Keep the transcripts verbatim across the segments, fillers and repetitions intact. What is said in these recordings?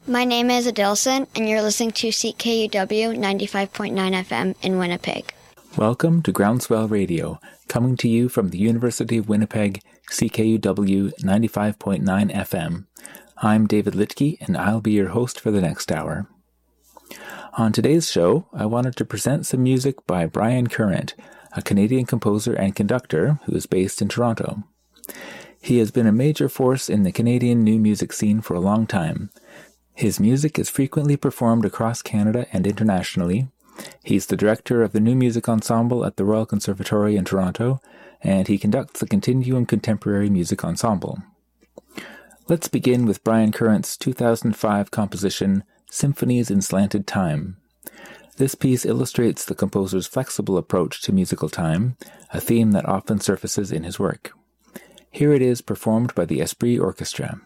My name is Adilson, and you're listening to C K U W ninety-five point nine F M in Winnipeg. Welcome to Groundswell Radio, coming to you from the University of Winnipeg, C K U W ninety-five point nine F M. I'm David Litke, and I'll be your host for the next hour. On today's show, I wanted to present some music by Brian Current, a Canadian composer and conductor who is based in Toronto. He has been a major force in the Canadian new music scene for a long time. His music is frequently performed across Canada and internationally. He's the director of the New Music Ensemble at the Royal Conservatory in Toronto, and he conducts the Continuum Contemporary Music Ensemble. Let's begin with Brian Current's two thousand five composition, Symphonies in Slanted Time. This piece illustrates the composer's flexible approach to musical time, a theme that often surfaces in his work. Here it is performed by the Esprit Orchestra.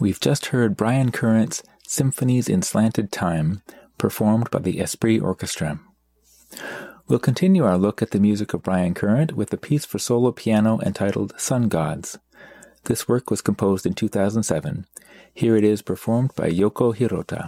We've just heard Brian Current's Symphonies in Slanted Time, performed by the Esprit Orchestra. We'll continue our look at the music of Brian Current with a piece for solo piano entitled Sun Gods. This work was composed in two thousand seven. Here it is performed by Yoko Hirota.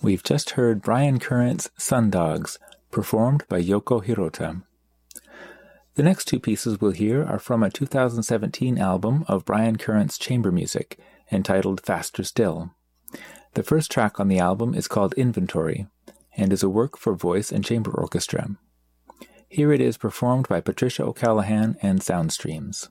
We've just heard Brian Current's Sundogs, performed by Yoko Hirota. The next two pieces we'll hear are from a two thousand seventeen album of Brian Current's chamber music, entitled Faster Still. The first track on the album is called Inventory, and is a work for voice and chamber orchestra. Here it is performed by Patricia O'Callaghan and Soundstreams.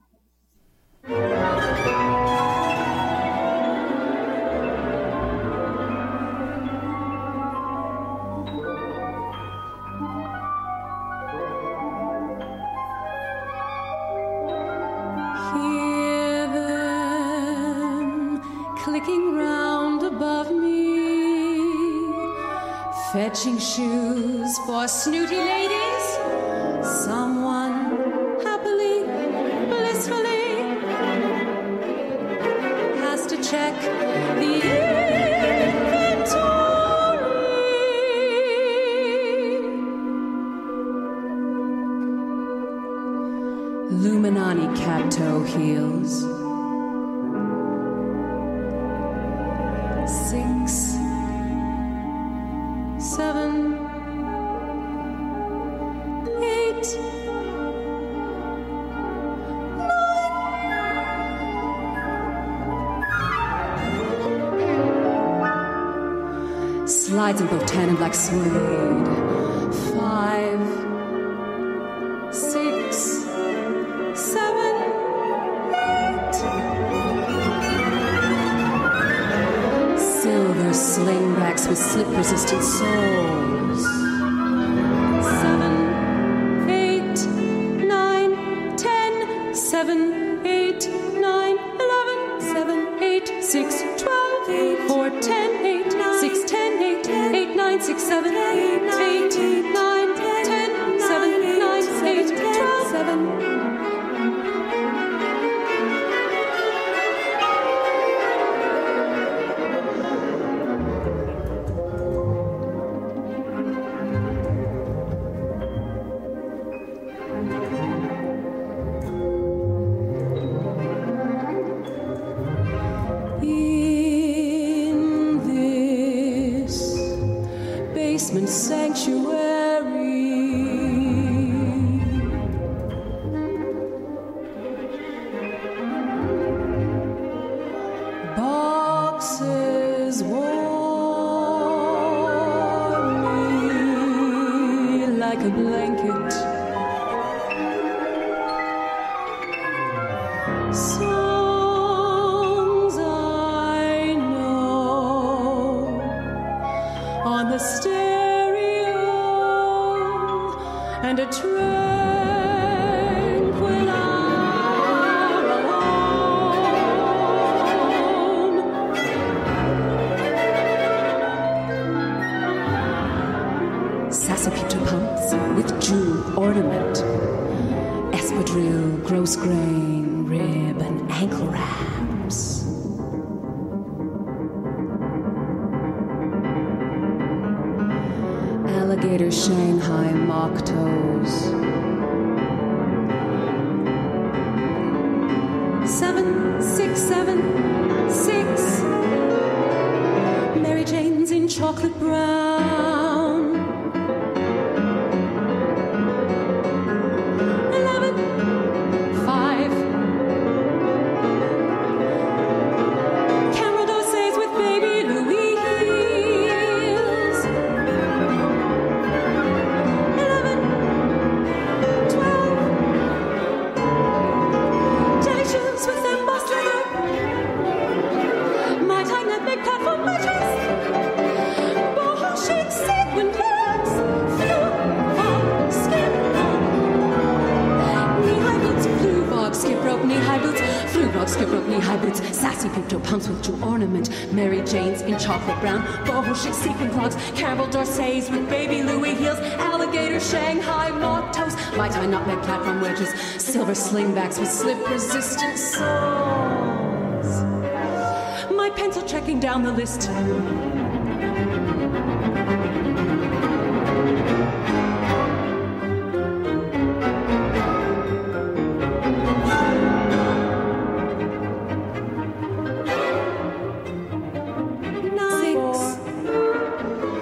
Hear them clicking round above me, fetching shoes for snooty ladies. Someone happily, blissfully has to check the inventory. Luminani cat-toe heels. Six, seven, slides in both tan and black suede. Five, six, seven, eight. Silver slingbacks with slip-resistant soles. Seven, eight, nine, ten. Seven, eight, nine, eleven. Seven, eight, six, twelve. Four, ten, eight, six, ten, eight, eight, nine, six, seven, eight, eight, nine, ten, seven, nine, eight, twelve, seven. Sanctuary, boxes warm me like a blanket. Songs I know on the stage. And a tranquil hour alone. Sassafras pumps with jewel ornament, espadrille, gross grain, rib, and ankle wraps. Alligator Shanghai mock toes. Seven, six, seven, six. Mary Jane's in chocolate brown. Eleven, five. Camera D'Orsay's with baby Louis heels. With embossed leather, my tiny nutmeg platform mattress, boho chic sequin pants, flu-fog skip rope, knee-high boots, flu-fog skip rope, knee-high boots, flu-fog skip rope, knee-high boots, sassy pinto pumps with jewel ornament, Mary Jane's in chocolate brown, boho chic sequin clogs, Campbell D'Orsay's with baby Louis heels, alligator Shanghai mock toes, my tiny nutmeg platform wedges, silver slingbacks with slip-resistant soles. My pencil checking down the list. Nine, six,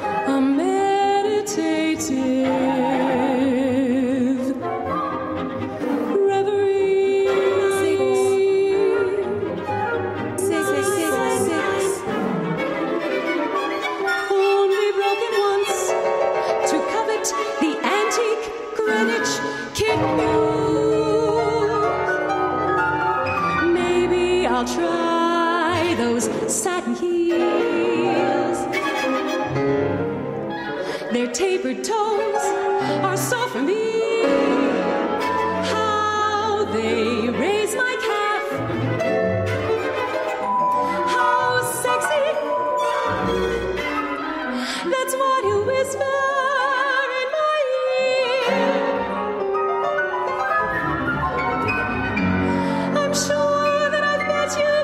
I'll try those satin heels. Their tapered toes are so for me. How they raise my calf. How sexy. That's what you whisper in my ear. I'm sure that I've met you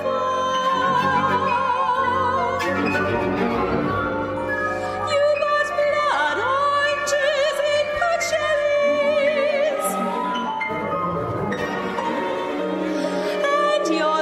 before. You got blood oranges in Pacelli's. And your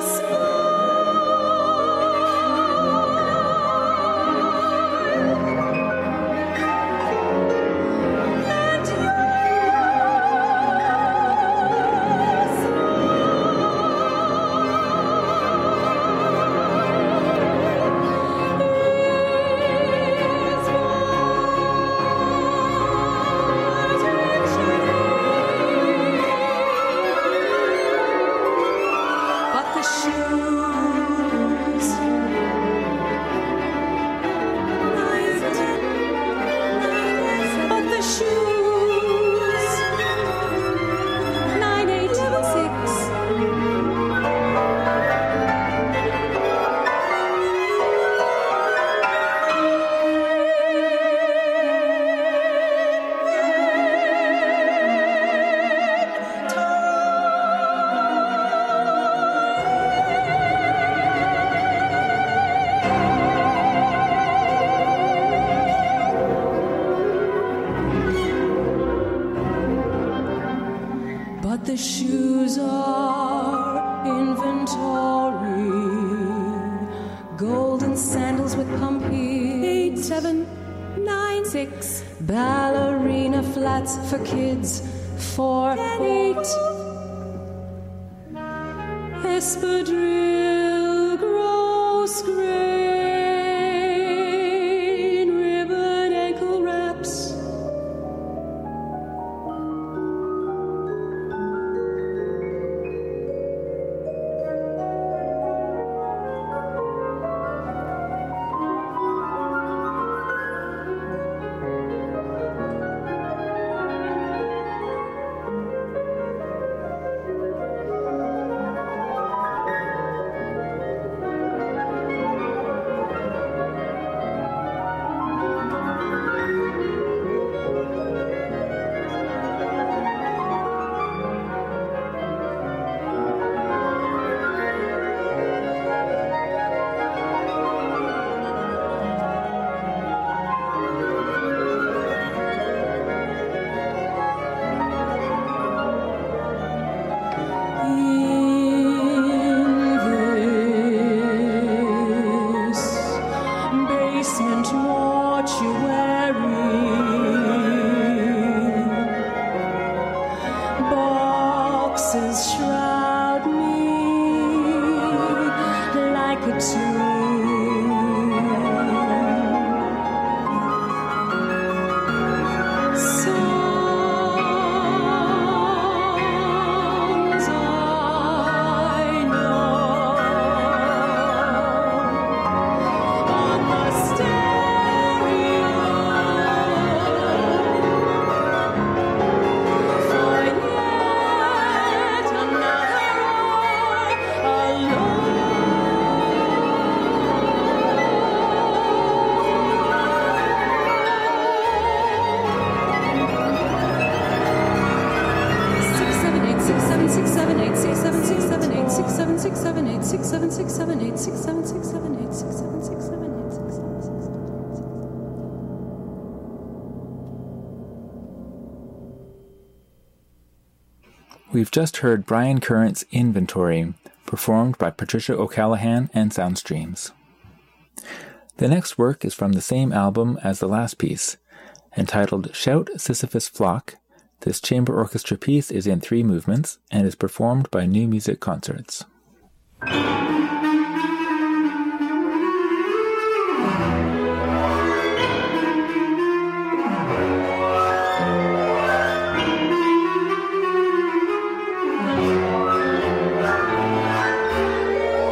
the shoes are inventory. Golden sandals with pump heels. Eight, seven, nine, six. Ballerina flats for kids. Four, eight. Espadrille, gross grain, ribbon ankle wraps. We've just heard Brian Current's Inventory, performed by Patricia O'Callaghan and Soundstreams. The next work is from the same album as the last piece. Entitled Shout Sisyphus Flock, this chamber orchestra piece is in three movements and is performed by New Music Concerts. Thank you.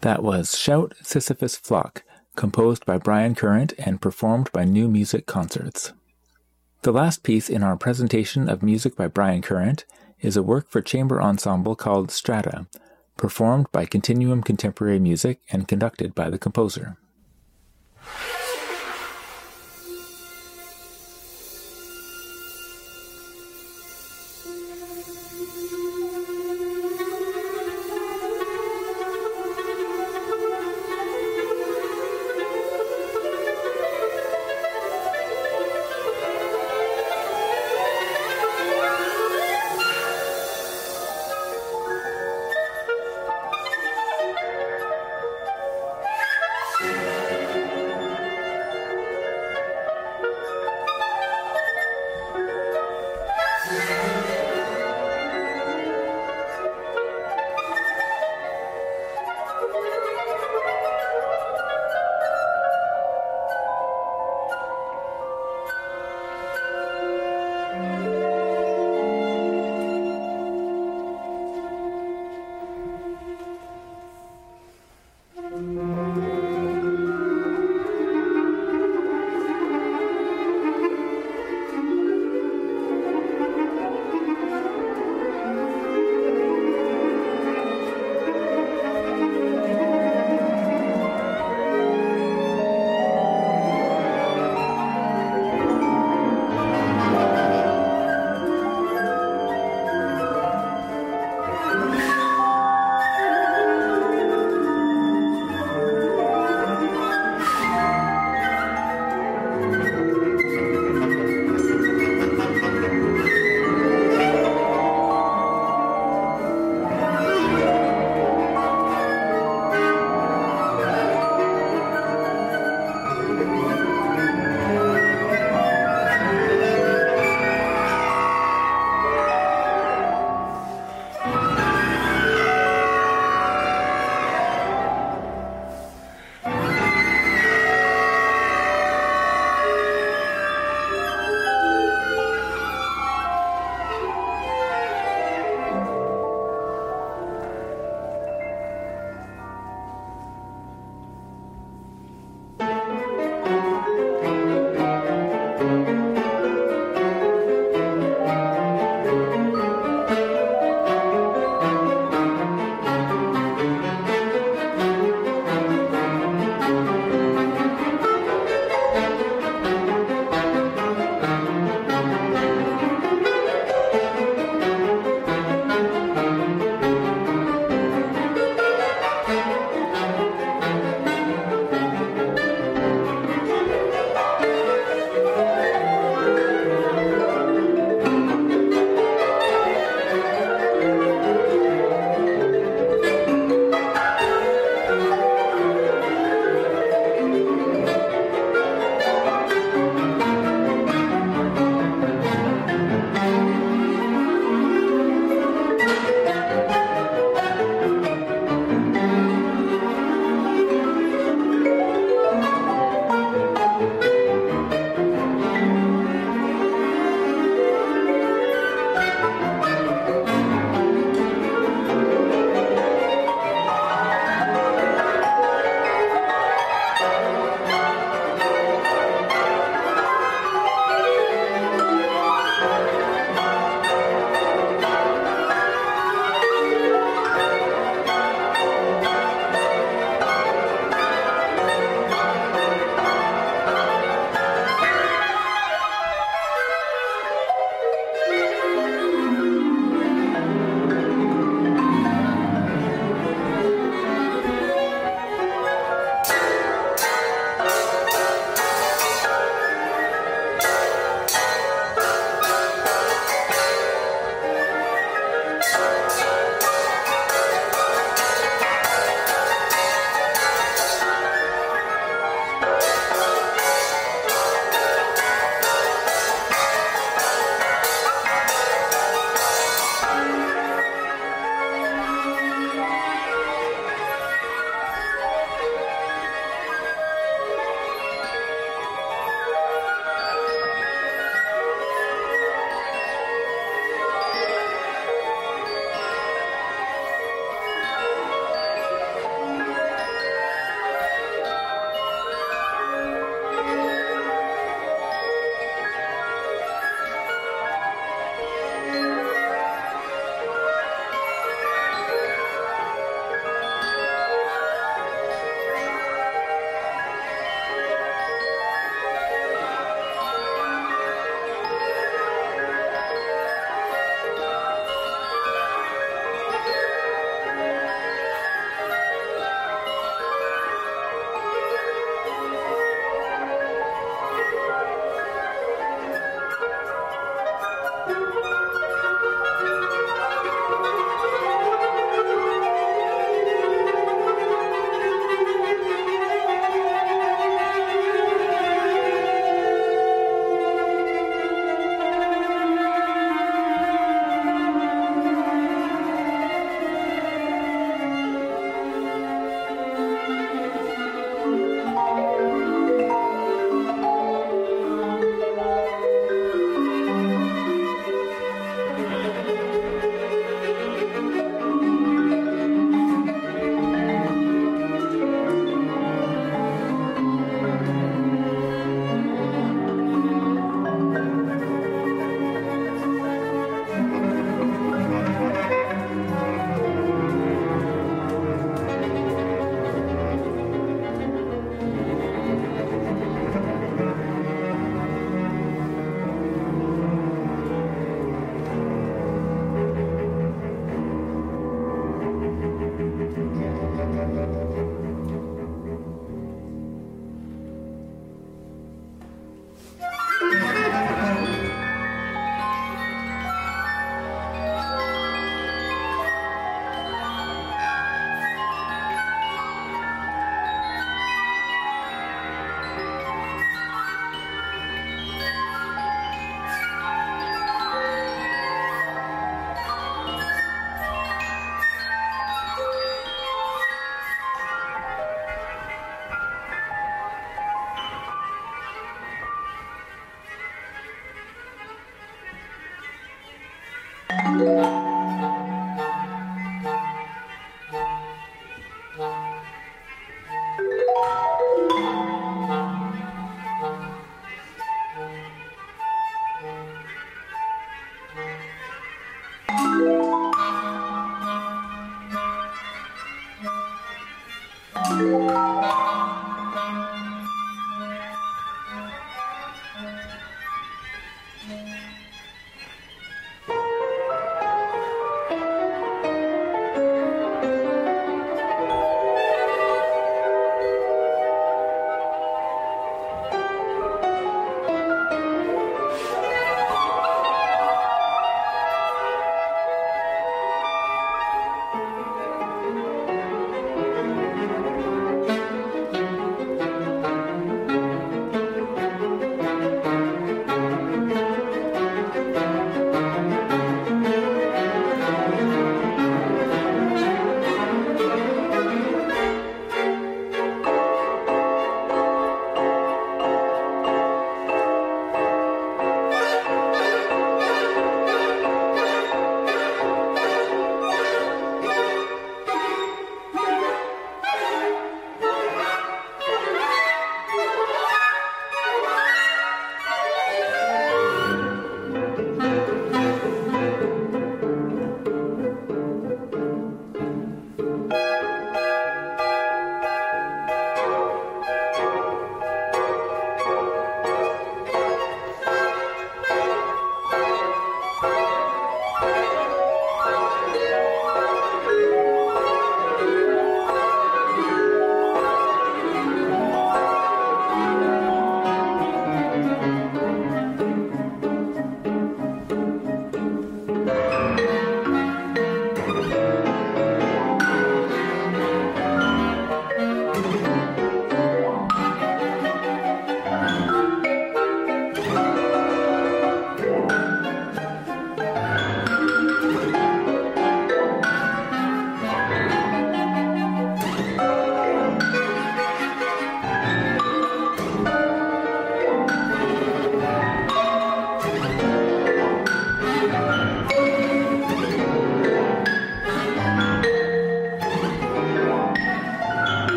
That was Shout, Sisyphus Flock, composed by Brian Current and performed by New Music Concerts. The last piece in our presentation of music by Brian Current is a work for chamber ensemble called Strata, performed by Continuum Contemporary Music and conducted by the composer. Thank you.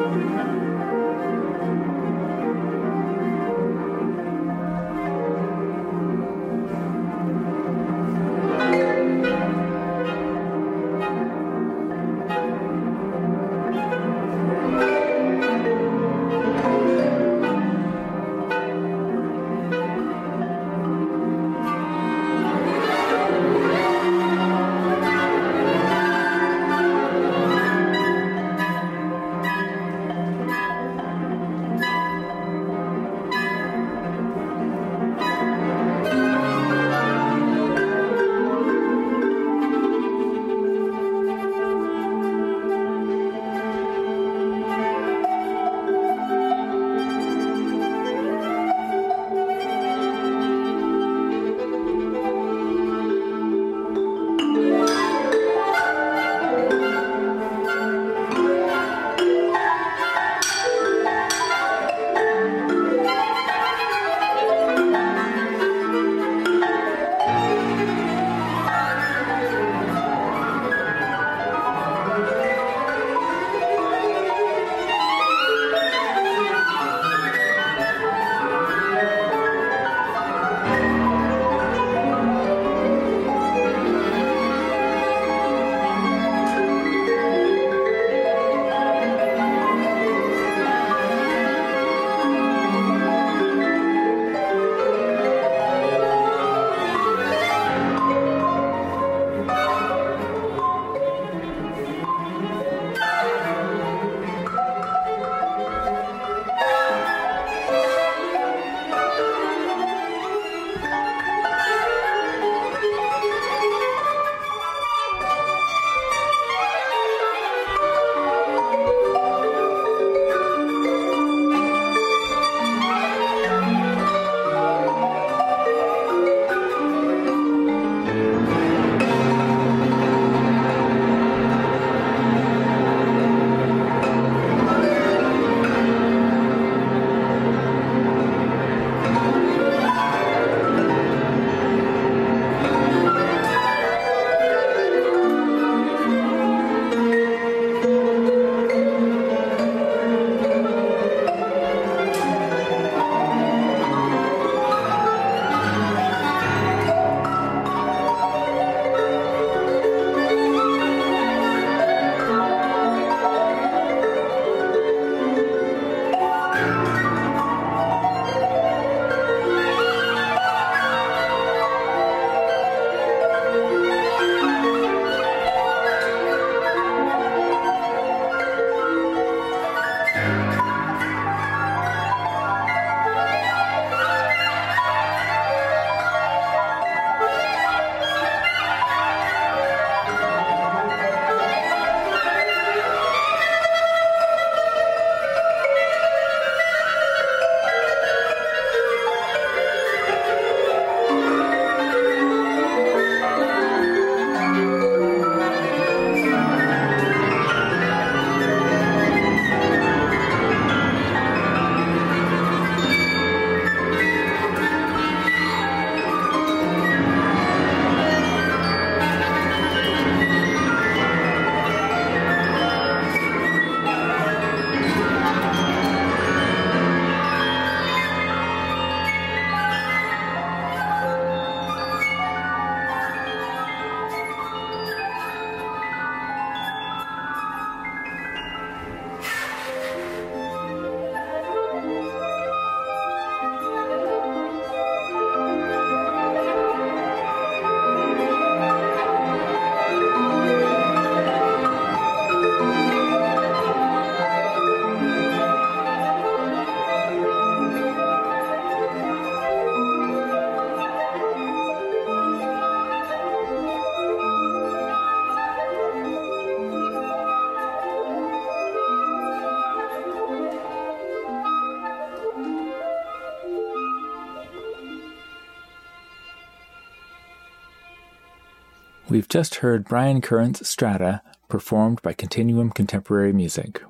We've just heard Brian Current's Strata, performed by Continuum Contemporary Music.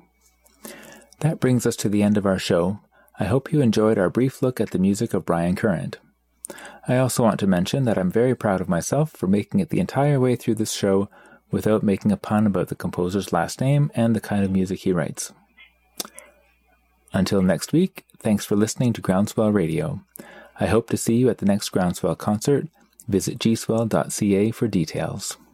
That brings us to the end of our show. I hope you enjoyed our brief look at the music of Brian Current. I also want to mention that I'm very proud of myself for making it the entire way through this show without making a pun about the composer's last name and the kind of music he writes. Until next week, thanks for listening to Groundswell Radio. I hope to see you at the next Groundswell concert. Visit g swell dot c a for details.